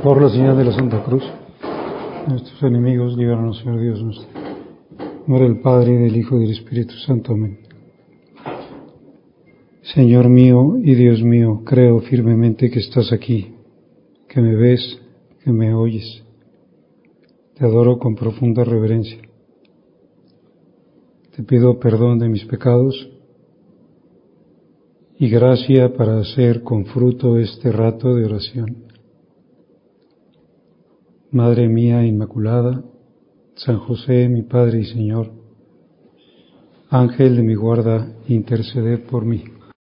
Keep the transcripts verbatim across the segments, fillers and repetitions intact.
Por la señal de la Santa Cruz, nuestros enemigos, líbranos, Señor Dios nuestro. En nombre del Padre, y del Hijo, y del Espíritu Santo. Amén. Señor mío y Dios mío, creo firmemente que estás aquí, que me ves, que me oyes. Te adoro con profunda reverencia. Te pido perdón de mis pecados y gracia para hacer con fruto este rato de oración. Madre mía Inmaculada, San José, mi Padre y Señor, Ángel de mi guarda, interceded por mí.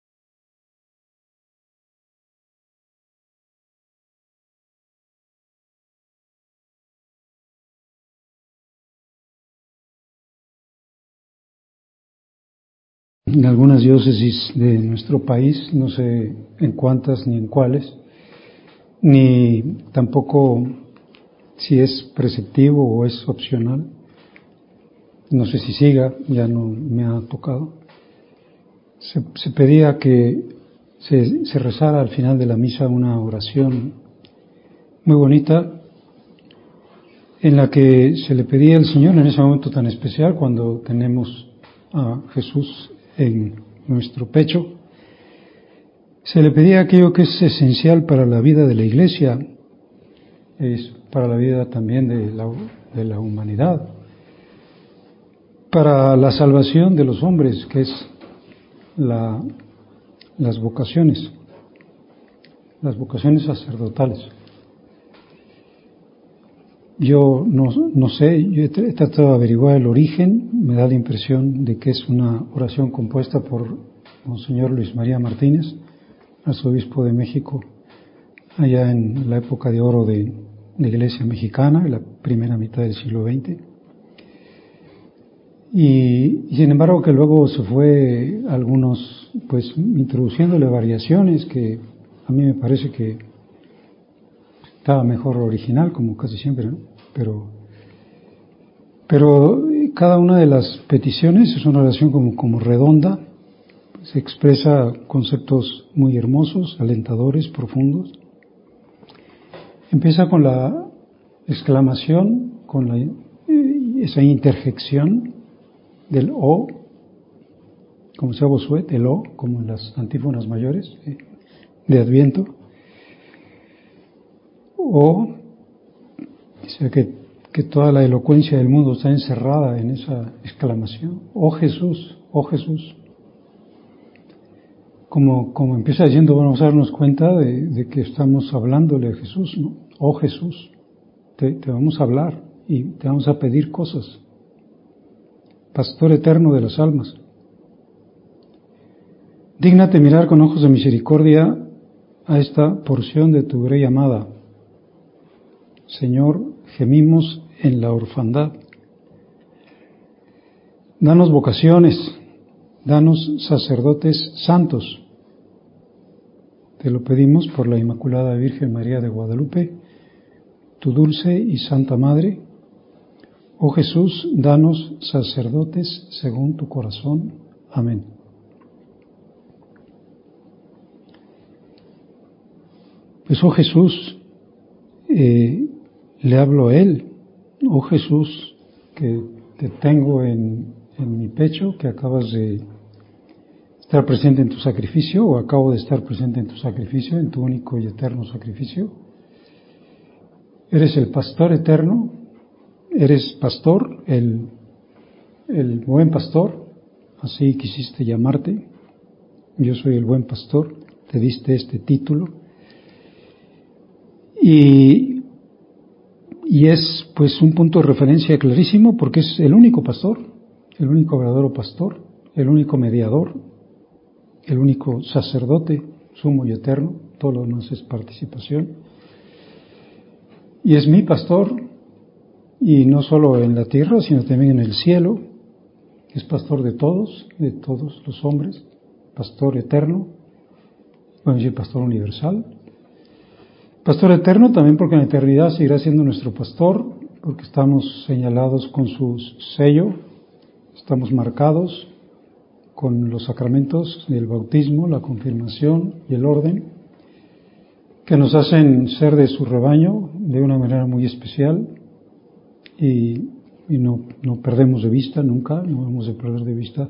En algunas diócesis de nuestro país, no sé en cuántas ni en cuáles, ni tampoco si es preceptivo o es opcional, no sé si siga, ya no me ha tocado, se, se pedía que se, se rezara al final de la misa una oración muy bonita, en la que se le pedía al Señor en ese momento tan especial, cuando tenemos a Jesús en nuestro pecho, se le pedía aquello que es esencial para la vida de la Iglesia, es para la vida también de la, de la humanidad, para la salvación de los hombres, que es la, las vocaciones, las vocaciones sacerdotales. Yo no, no sé, yo he tratado de averiguar el origen, me da la impresión de que es una oración compuesta por Monseñor Luis María Martínez, arzobispo de México, allá en la época de oro de la Iglesia mexicana, en la primera mitad del siglo veinte. Y, y sin embargo que luego se fue algunos, pues introduciéndole variaciones que a mí me parece que estaba mejor original, como casi siempre, ¿no? Pero, pero cada una de las peticiones es una oración como, como redonda, se expresa conceptos muy hermosos, alentadores, profundos. Empieza con la exclamación, con la, esa interjección del O, como se Bosuet, el O, como en las antífonas mayores de Adviento. O, dice que, que toda la elocuencia del mundo está encerrada en esa exclamación. Oh Jesús, oh Jesús. Como, como empieza diciendo, vamos a darnos cuenta de, de que estamos hablándole a Jesús, ¿no? Oh Jesús, te, te vamos a hablar y te vamos a pedir cosas. Pastor eterno de las almas. Dígnate mirar con ojos de misericordia a esta porción de tu grey amada. Señor, gemimos en la orfandad. Danos vocaciones, danos sacerdotes santos. Te lo pedimos por la Inmaculada Virgen María de Guadalupe, tu dulce y santa Madre. Oh Jesús, danos sacerdotes según tu corazón. Amén. Pues, oh Jesús, eh, le hablo a Él. Oh Jesús, que te tengo en, en mi pecho, que acabas de estar presente en tu sacrificio, o acabo de estar presente en tu sacrificio, en tu único y eterno sacrificio. Eres el pastor eterno, eres pastor, el, el buen pastor, así quisiste llamarte. Yo soy el buen pastor, te diste este título. Y, y es pues un punto de referencia clarísimo, porque es el único pastor, el único verdadero pastor, el único mediador, el único sacerdote sumo y eterno. Todo lo demás es participación. Y es mi pastor, y no solo en la tierra, sino también en el cielo. Es pastor de todos, de todos los hombres, pastor eterno, bueno, decir pastor universal. Pastor eterno también porque en la eternidad seguirá siendo nuestro pastor, porque estamos señalados con su sello, estamos marcados con los sacramentos del bautismo, la confirmación y el orden, que nos hacen ser de su rebaño de una manera muy especial y, y no, no perdemos de vista nunca, no vamos a perder de vista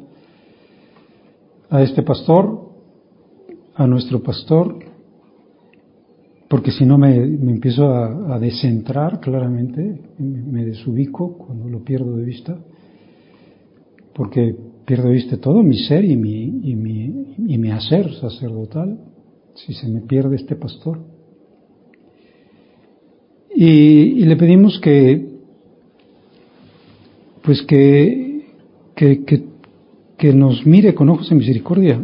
a este pastor, a nuestro pastor, porque si no me, me empiezo a, a descentrar claramente, me, me desubico cuando lo pierdo de vista, porque pierdo de vista todo mi ser y mi, y mi, y mi hacer sacerdotal, si se me pierde este pastor. Y, y le pedimos que, pues que, que, que, que nos mire con ojos de misericordia.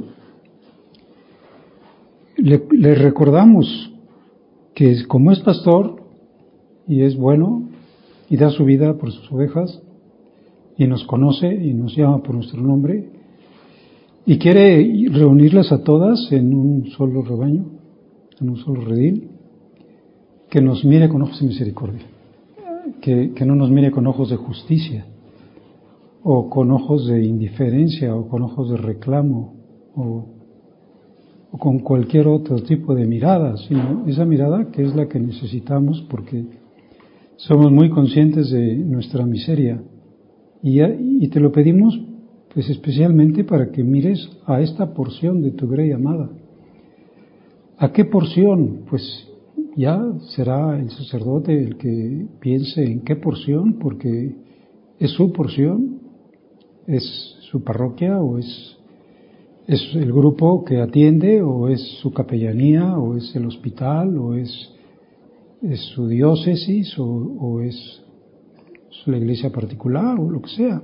Le, le recordamos que como es pastor y es bueno y da su vida por sus ovejas y nos conoce y nos llama por nuestro nombre y quiere reunirlas a todas en un solo rebaño, en un solo redil, que nos mire con ojos de misericordia, que, que no nos mire con ojos de justicia o con ojos de indiferencia o con ojos de reclamo o o con cualquier otro tipo de mirada, sino esa mirada que es la que necesitamos porque somos muy conscientes de nuestra miseria y, y te lo pedimos pues especialmente para que mires a esta porción de tu grey amada. ¿A qué porción? Pues ya será el sacerdote el que piense en qué porción, porque es su porción, es su parroquia o es ¿Es el grupo que atiende, o es su capellanía, o es el hospital, o es, es su diócesis, o, o es la iglesia particular, o lo que sea?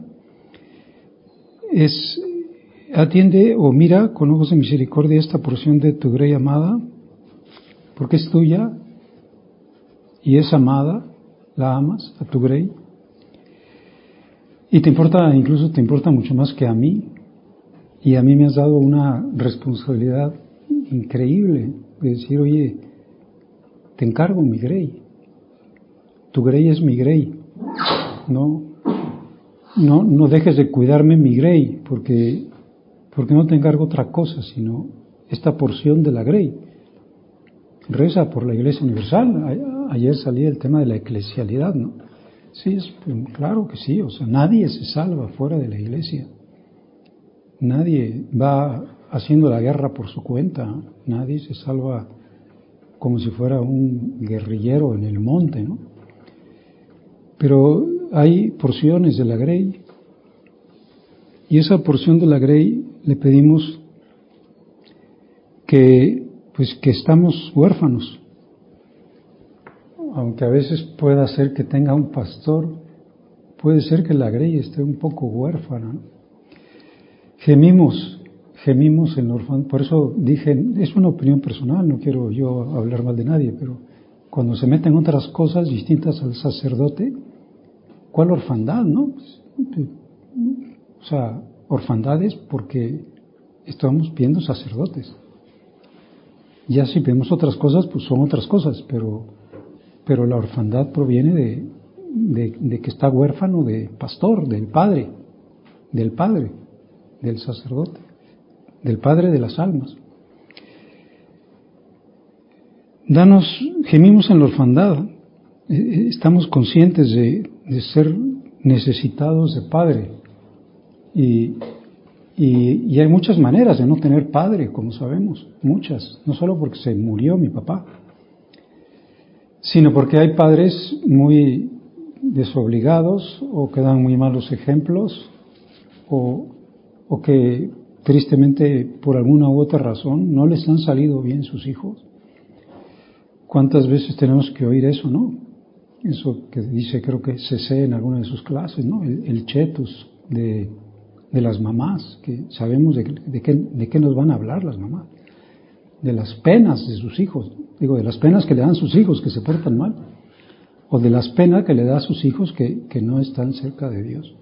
Es, atiende o mira con ojos de misericordia esta porción de tu grey amada, porque es tuya y es amada, la amas, a tu grey, y te importa, incluso te importa mucho más que a mí. Y a mí me has dado una responsabilidad increíble de decir, oye, te encargo mi grey, tu grey es mi grey, no, no, no dejes de cuidarme mi grey, porque, porque no te encargo otra cosa, sino esta porción de la grey. Reza por la Iglesia Universal. Ayer salía el tema de la eclesialidad, ¿no? Sí, es, claro que sí, o sea, nadie se salva fuera de la Iglesia. Nadie va haciendo la guerra por su cuenta, nadie se salva como si fuera un guerrillero en el monte, ¿no? Pero hay porciones de la grey, y esa porción de la grey le pedimos que, pues que estamos huérfanos, aunque a veces pueda ser que tenga un pastor, puede ser que la grey esté un poco huérfana, ¿no? Gemimos, gemimos en el orfanato, por eso dije, es una opinión personal, no quiero yo hablar mal de nadie, pero cuando se meten otras cosas distintas al sacerdote, ¿cuál orfandad, no? O sea, orfandad es porque estamos viendo sacerdotes. Ya si vemos otras cosas, pues son otras cosas, pero, pero la orfandad proviene de, de, de que está huérfano de pastor, del padre, del padre. del sacerdote, del Padre de las almas. Danos, gemimos en la orfandad, estamos conscientes de, de ser necesitados de Padre, y, y, y hay muchas maneras de no tener Padre, como sabemos, muchas, no solo porque se murió mi papá, sino porque hay padres muy desobligados, o que dan muy malos ejemplos, o o que tristemente por alguna u otra razón no les han salido bien sus hijos. ¿Cuántas veces tenemos que oír eso, no? Eso que dice, creo que C C en alguna de sus clases, ¿no? El, el chetus de, de las mamás, que sabemos de, de, qué, de qué nos van a hablar las mamás, de las penas de sus hijos, digo, de las penas que le dan sus hijos que se portan mal, o de las penas que le da a sus hijos que, que no están cerca de Dios.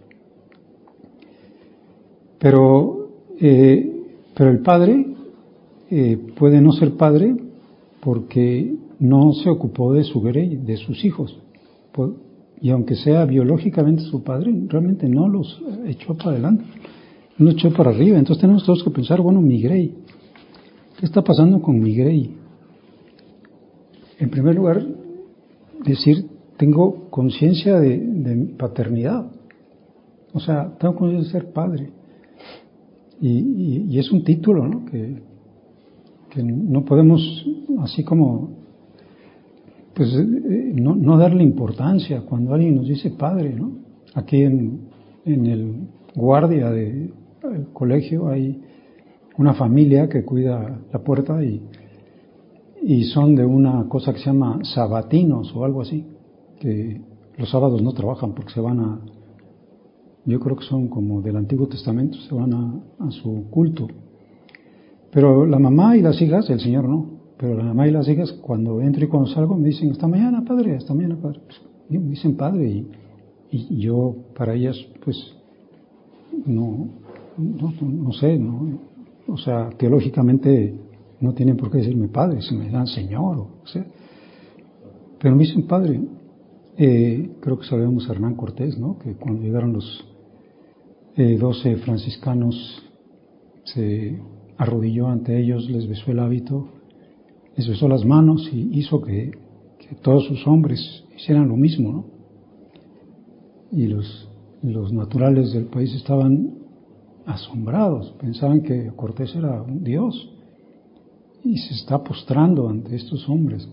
Pero, eh, pero el padre eh, puede no ser padre porque no se ocupó de su grey, de sus hijos. Y aunque sea biológicamente su padre, realmente no los echó para adelante, no los echó para arriba. Entonces tenemos todos que pensar, bueno, mi grey, ¿qué está pasando con mi grey? en primer lugar, decir, tengo conciencia de, de mi paternidad. O sea, tengo conciencia de ser padre. Y, y, y es un título, ¿no? Que, que no podemos, así como, pues, eh, no, no darle importancia cuando alguien nos dice padre, ¿no? Aquí en, en el guardia del colegio hay una familia que cuida la puerta y, y son de una cosa que se llama sabatinos o algo así, que los sábados no trabajan porque se van a, yo creo que son como del Antiguo Testamento, se van a, a su culto. Pero la mamá y las hijas, el Señor no, pero la mamá y las hijas cuando entro y cuando salgo me dicen, hasta mañana padre, hasta mañana padre. Pues, me dicen padre y, y yo para ellas pues no, no, no sé, no, o sea, teológicamente no tienen por qué decirme padre, se me dan Señor, o sea, pero me dicen padre. Eh, creo que sabemos a Hernán Cortés, ¿no? Que cuando llegaron los eh, doce franciscanos se arrodilló ante ellos, les besó el hábito, les besó las manos y hizo que, que todos sus hombres hicieran lo mismo, ¿no? Y los, los naturales del país estaban asombrados, pensaban que Cortés era un dios y se está postrando ante estos hombres.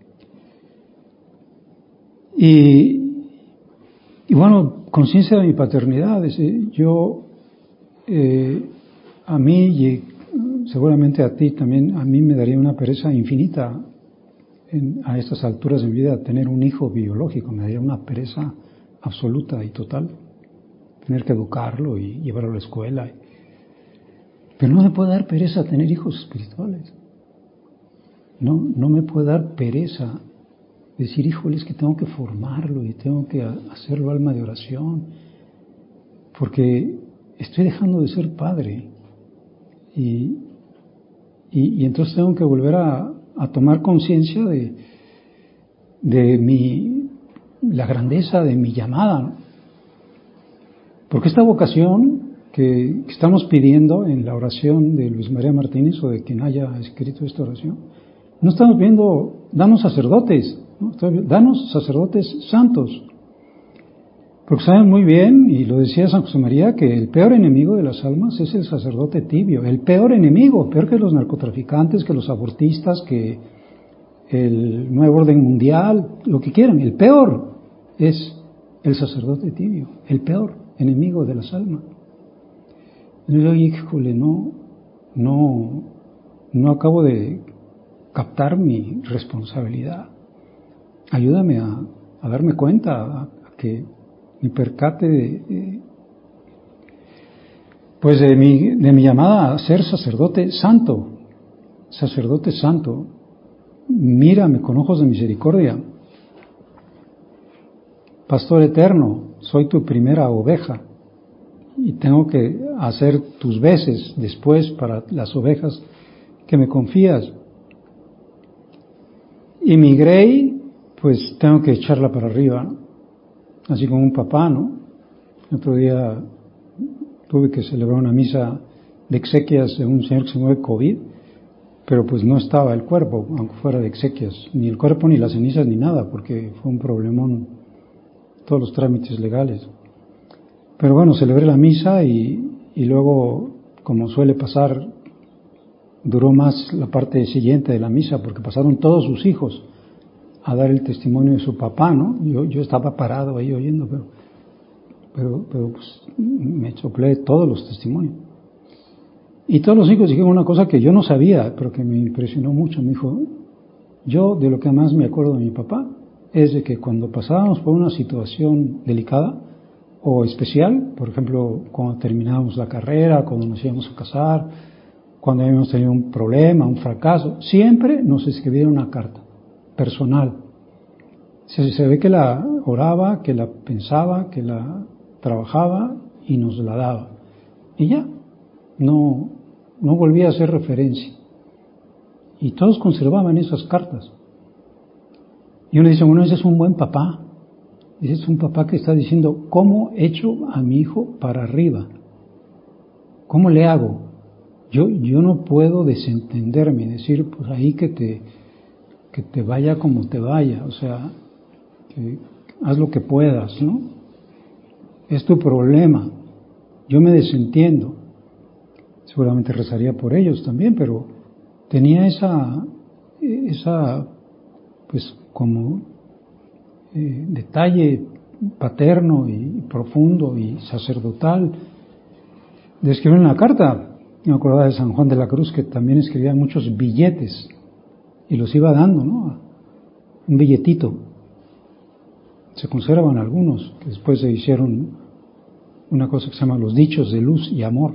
Y, y bueno, conciencia de mi paternidad, es decir, yo, eh, a mí y seguramente a ti también, a mí me daría una pereza infinita en, a estas alturas de mi vida tener un hijo biológico, me daría una pereza absoluta y total, tener que educarlo y llevarlo a la escuela. Pero no me puede dar pereza tener hijos espirituales, no, no me puede dar pereza decir, híjole, es que tengo que formarlo y tengo que hacerlo alma de oración, porque estoy dejando de ser padre y, y, y entonces tengo que volver a, a tomar conciencia de, de mi, la grandeza de mi llamada, ¿no? Porque esta vocación que estamos pidiendo en la oración de Luis María Martínez o de quien haya escrito esta oración, no estamos viendo, danos sacerdotes, ¿no? Danos sacerdotes santos. Porque saben muy bien, y lo decía San José María, que el peor enemigo de las almas es el sacerdote tibio. El peor enemigo, peor que los narcotraficantes, que los abortistas, que el nuevo orden mundial, lo que quieran. El peor es el sacerdote tibio, el peor enemigo de las almas. Y yo, híjole, no, no, no acabo de captar mi responsabilidad. Ayúdame a, a darme cuenta, a, a que me percate de, de, pues de mi, de mi llamada a ser sacerdote santo, sacerdote santo. Mírame con ojos de misericordia. Pastor eterno, soy tu primera oveja y tengo que hacer tus veces después para las ovejas que me confías. Y mi grey, pues tengo que echarla para arriba, ¿no? Así como un papá, ¿no? El otro día tuve que celebrar una misa de exequias de un señor que se muere COVID, pero pues no estaba el cuerpo, aunque fuera de exequias, ni el cuerpo, ni las cenizas, ni nada, porque fue un problemón, todos los trámites legales. Pero bueno, celebré la misa y, y luego, como suele pasar, duró más la parte siguiente de la misa, porque pasaron todos sus hijos a dar el testimonio de su papá, ¿no? Yo, yo estaba parado ahí oyendo, pero, pero, pero pues, me soplé todos los testimonios. Y todos los hijos dijeron una cosa que yo no sabía, pero que me impresionó mucho. Me dijo, yo de lo que más me acuerdo de mi papá es de que cuando pasábamos por una situación delicada o especial, por ejemplo, cuando terminábamos la carrera, cuando nos íbamos a casar, cuando habíamos tenido un problema, un fracaso, siempre nos escribía una carta personal. Se, se ve que la oraba, que la pensaba, que la trabajaba y nos la daba. Y ya, no, no volvía a hacer referencia. Y todos conservaban esas cartas. Y uno dice, bueno, ese es un buen papá. Ese es un papá que está diciendo, ¿cómo echo a mi hijo para arriba? ¿Cómo le hago? Yo, yo no puedo desentenderme y decir, pues ahí que te, que te vaya como te vaya, o sea, que haz lo que puedas, ¿no? Es tu problema, yo me desentiendo. Seguramente rezaría por ellos también, pero tenía esa, esa pues como eh, detalle paterno y profundo y sacerdotal de escribir en la carta. Me acordaba de San Juan de la Cruz, que también escribía muchos billetes y los iba dando, ¿no? Un billetito. Se conservan algunos, que después se hicieron una cosa que se llama los dichos de luz y amor.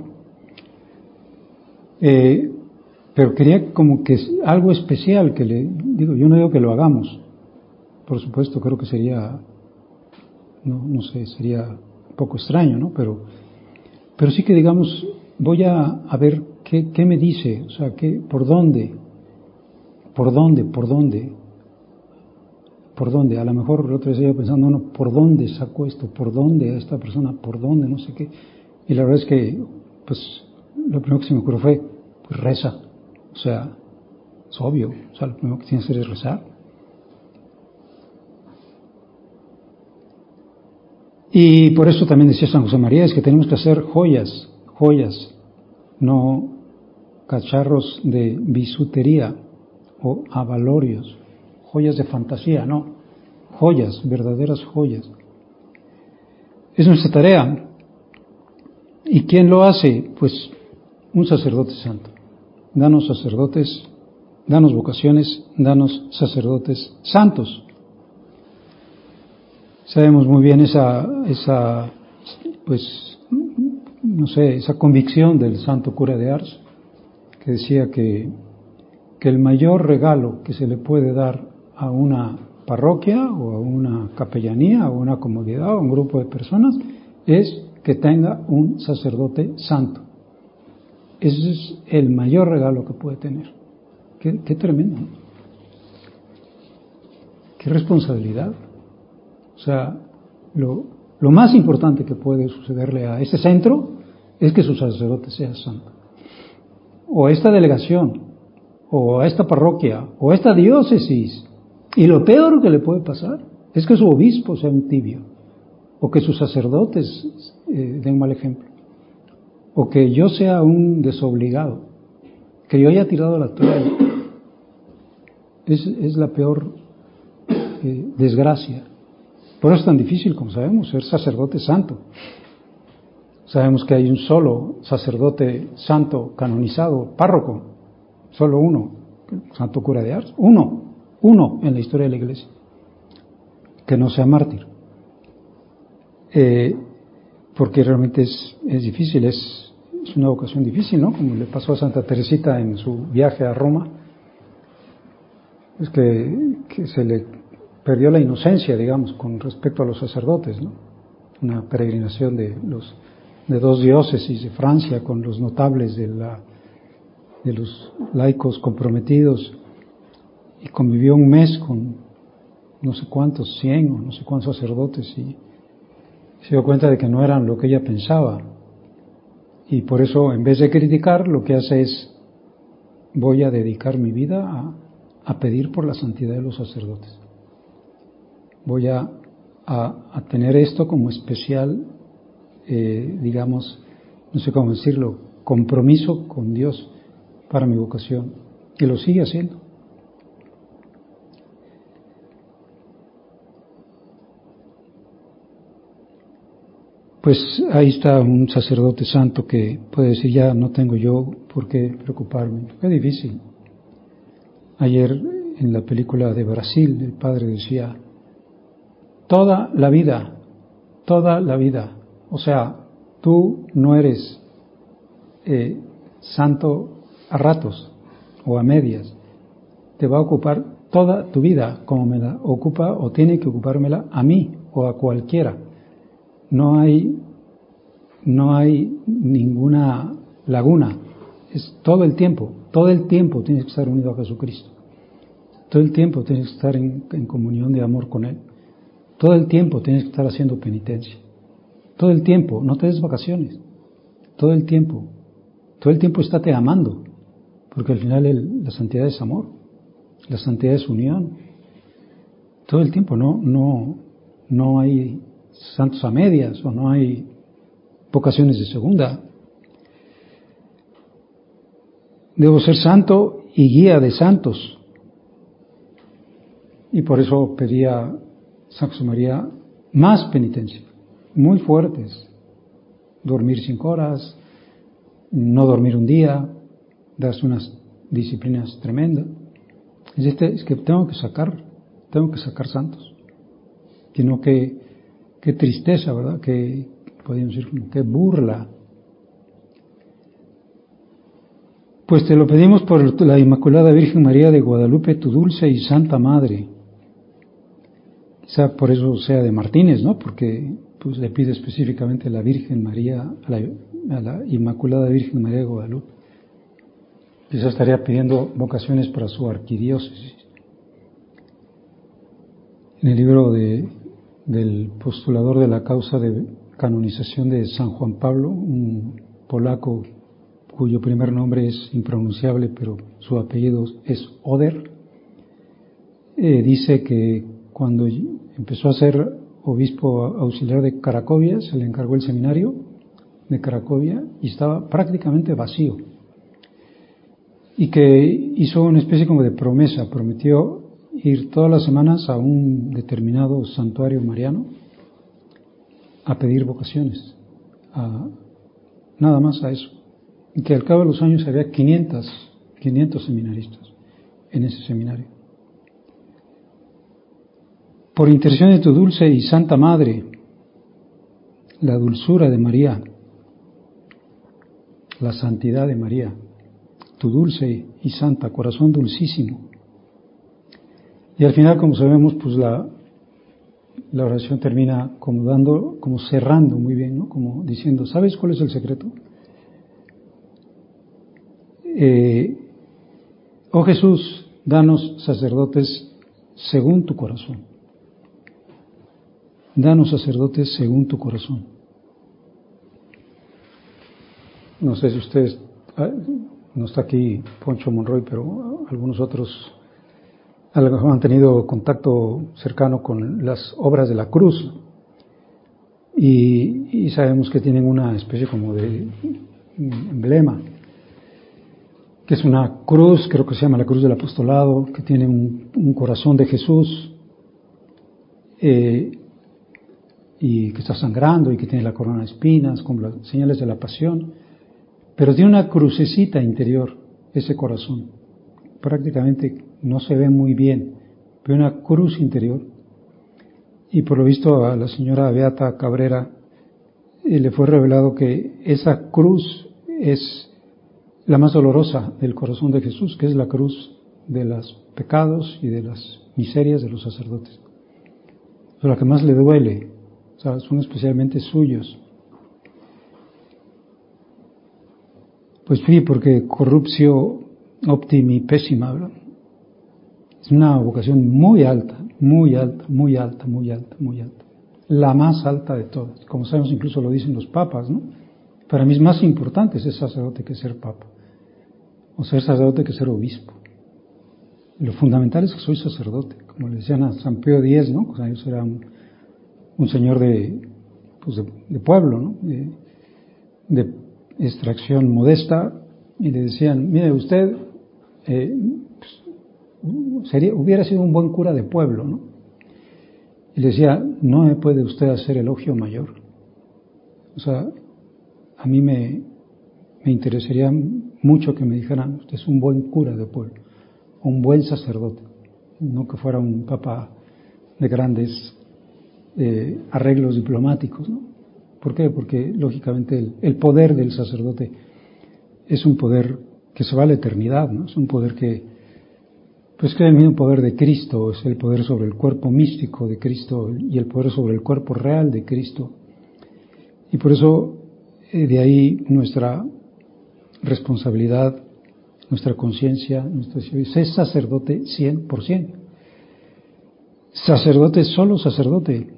Eh, pero quería como que algo especial que le digo, yo no digo que lo hagamos, por supuesto, creo que sería, no, no sé, sería un poco extraño, ¿no? Pero, pero sí que digamos, voy a, a ver qué, qué me dice, o sea, qué, por dónde, por dónde, por dónde, por dónde. A lo mejor el otro día estaba pensando, no, ¿por dónde saco esto? ¿Por dónde a esta persona? ¿Por dónde? No sé qué. Y la verdad es que, pues, lo primero que se me ocurrió fue, pues reza. O sea, es obvio. O sea, lo primero que tienes que hacer es rezar. Y por eso también decía San José María, es que tenemos que hacer joyas, joyas, no cacharros de bisutería o abalorios, joyas de fantasía, no, joyas, verdaderas joyas. Es nuestra tarea. ¿Y quién lo hace? Pues un sacerdote santo. Danos sacerdotes, danos vocaciones, danos sacerdotes santos. Sabemos muy bien esa, esa, pues, no sé, esa convicción del santo cura de Ars, que decía que, que el mayor regalo que se le puede dar a una parroquia o a una capellanía o a una comunidad o a un grupo de personas es que tenga un sacerdote santo. Ese es el mayor regalo que puede tener. Qué, qué tremendo, ¿no? Qué responsabilidad. O sea, lo, lo más importante que puede sucederle a ese centro es que su sacerdote sea santo. O a esta delegación, o a esta parroquia, o a esta diócesis. Y lo peor que le puede pasar es que su obispo sea un tibio, o que sus sacerdotes eh, den mal ejemplo, o que yo sea un desobligado, que yo haya tirado la toalla. Es, es la peor eh, desgracia. Por eso es tan difícil, como sabemos, ser sacerdote santo. Sabemos que hay un solo sacerdote santo canonizado, párroco, solo uno, el santo cura de Ars, uno, uno en la historia de la Iglesia, que no sea mártir. Eh, porque realmente es, es difícil, es, es una vocación difícil, ¿no? Como le pasó a Santa Teresita en su viaje a Roma, es que, que se le perdió la inocencia, digamos, con respecto a los sacerdotes, ¿no? Una peregrinación de los de dos diócesis de Francia con los notables de la de los laicos comprometidos, y convivió un mes con no sé cuántos, cien o no sé cuántos sacerdotes, y se dio cuenta de que no eran lo que ella pensaba, y por eso, en vez de criticar, lo que hace es: voy a dedicar mi vida a, a pedir por la santidad de los sacerdotes. Voy a, a, a tener esto como especial, eh, digamos, no sé cómo decirlo, compromiso con Dios para mi vocación. Y lo sigue haciendo. Pues ahí está un sacerdote santo que puede decir: ya no tengo yo por qué preocuparme. Qué difícil. Ayer en la película de Brasil, el padre decía: toda la vida, toda la vida, o sea, tú no eres eh, santo a ratos o a medias, te va a ocupar toda tu vida, como me la ocupa o tiene que ocupármela a mí o a cualquiera. No hay, no hay ninguna laguna, es todo el tiempo, todo el tiempo tienes que estar unido a Jesucristo, todo el tiempo tienes que estar en, en comunión de amor con Él, todo el tiempo tienes que estar haciendo penitencia, todo el tiempo, no te des vacaciones, todo el tiempo, todo el tiempo estate amando, porque al final el, la santidad es amor. La santidad es unión. Todo el tiempo, no, no, no hay santos a medias o no hay vocaciones de segunda. Debo ser santo y guía de santos. Y por eso pedía San José María más penitencia, muy fuertes. Dormir cinco horas, no dormir un día, darse unas disciplinas tremendas. Es, este, es que tengo que sacar, tengo que sacar santos. Sino que, qué tristeza, ¿verdad? Que podríamos decir, qué burla. Pues te lo pedimos por la Inmaculada Virgen María de Guadalupe, tu dulce y santa Madre. Quizá por eso sea de Martínez, ¿no? Porque pues le pide específicamente a la Virgen María, a la, a la Inmaculada Virgen María de Guadalupe. Quizá estaría pidiendo vocaciones para su arquidiócesis. En el libro de, del postulador de la causa de canonización de San Juan Pablo, un polaco cuyo primer nombre es impronunciable, pero su apellido es Oder, eh, dice que cuando empezó a ser obispo auxiliar de Cracovia, se le encargó el seminario de Cracovia y estaba prácticamente vacío. Y que hizo una especie como de promesa, prometió ir todas las semanas a un determinado santuario mariano a pedir vocaciones, a, nada más a eso. Y que al cabo de los años había quinientos seminaristas en ese seminario. Por intercesión de tu dulce y santa Madre, la dulzura de María, la santidad de María, tu dulce y santa, corazón dulcísimo. Y al final, como sabemos, pues la, la oración termina como dando, como cerrando muy bien, ¿no? Como diciendo, ¿sabes cuál es el secreto? Eh, oh Jesús, danos sacerdotes según tu corazón. Danos sacerdotes según tu corazón. No sé si ustedes, no está aquí Poncho Monroy, pero algunos otros a lo mejor han tenido contacto cercano con las obras de la cruz y, y sabemos que tienen una especie como de emblema, que es una cruz, creo que se llama la cruz del apostolado, que tiene un, un corazón de Jesús eh, y que está sangrando y que tiene la corona de espinas con las señales de la pasión, pero tiene una crucecita interior, ese corazón. Prácticamente no se ve muy bien, pero una cruz interior. Y por lo visto a la señora Beata Cabrera eh, le fue revelado que esa cruz es la más dolorosa del corazón de Jesús, que es la cruz de los pecados y de las miserias de los sacerdotes. Es la que más le duele, o sea, son especialmente suyos. Pues sí, porque corruptio optimi pésima, ¿verdad? Es una vocación muy alta, muy alta, muy alta, muy alta, muy alta. La más alta de todas. Como sabemos, incluso lo dicen los papas, ¿no? Para mí es más importante ser sacerdote que ser papa. O ser sacerdote que ser obispo. Y lo fundamental es que soy sacerdote. Como le decían a San Pío X, ¿no? O sea, yo era un, un señor de, pues de, de pueblo, ¿no? De, de extracción modesta. Y le decían, mire usted, eh, pues, sería, hubiera sido un buen cura de pueblo, ¿no? Y le decía, no me puede usted hacer elogio mayor. O sea, a mí me, me interesaría mucho que me dijeran, usted es un buen cura de pueblo, un buen sacerdote, no que fuera un papa de grandes eh, arreglos diplomáticos, ¿no? ¿Por qué? Porque lógicamente el, el poder del sacerdote es un poder que se va a la eternidad, ¿no? Es un poder que, pues que es el mismo poder de Cristo, es el poder sobre el cuerpo místico de Cristo y el poder sobre el cuerpo real de Cristo. Y por eso, eh, de ahí nuestra responsabilidad, nuestra conciencia, nuestro ser sacerdote cien por ciento. Sacerdote, solo sacerdote.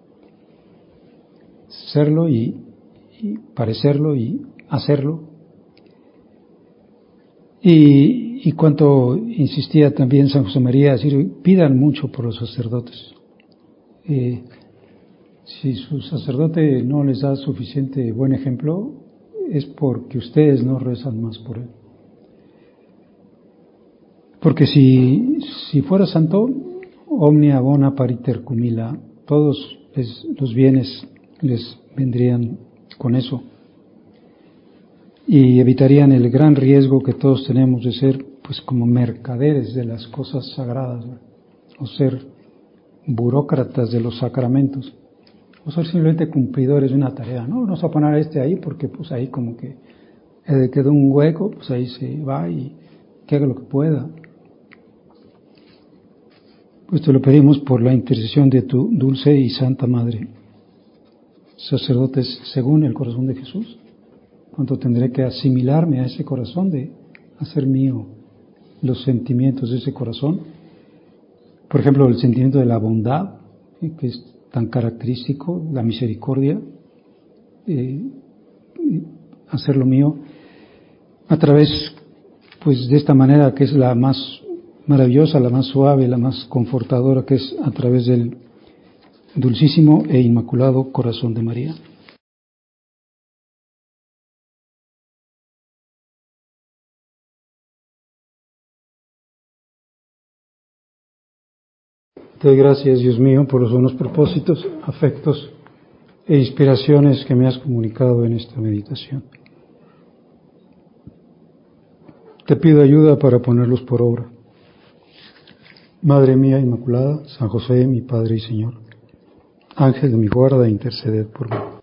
Serlo y, y parecerlo y hacerlo. Y, y cuanto insistía también San José María, decir, pidan mucho por los sacerdotes. Eh, si su sacerdote no les da suficiente buen ejemplo, es porque ustedes no rezan más por él. Porque si, si fuera santo, omnia bona pariter cumila, todos les, los bienes les vendrían con eso. Y evitarían el gran riesgo que todos tenemos de ser pues como mercaderes de las cosas sagradas, ¿no? O ser burócratas de los sacramentos, o ser simplemente cumplidores de una tarea. No, vamos a poner a este ahí porque pues ahí como que eh, quedó un hueco, pues ahí se va y que haga lo que pueda. Pues te lo pedimos por la intercesión de tu dulce y santa Madre, sacerdotes según el corazón de Jesús. Cuánto tendré que asimilarme a ese corazón, de hacer mío los sentimientos de ese corazón. Por ejemplo, el sentimiento de la bondad, que es tan característico, la misericordia, eh, hacerlo mío a través, pues, de esta manera que es la más maravillosa, la más suave, la más confortadora, que es a través del dulcísimo e inmaculado corazón de María. Te doy gracias, Dios mío, por los buenos propósitos, afectos e inspiraciones que me has comunicado en esta meditación. Te pido ayuda para ponerlos por obra. Madre mía Inmaculada, San José, mi Padre y Señor, Ángel de mi guarda, interceded por mí.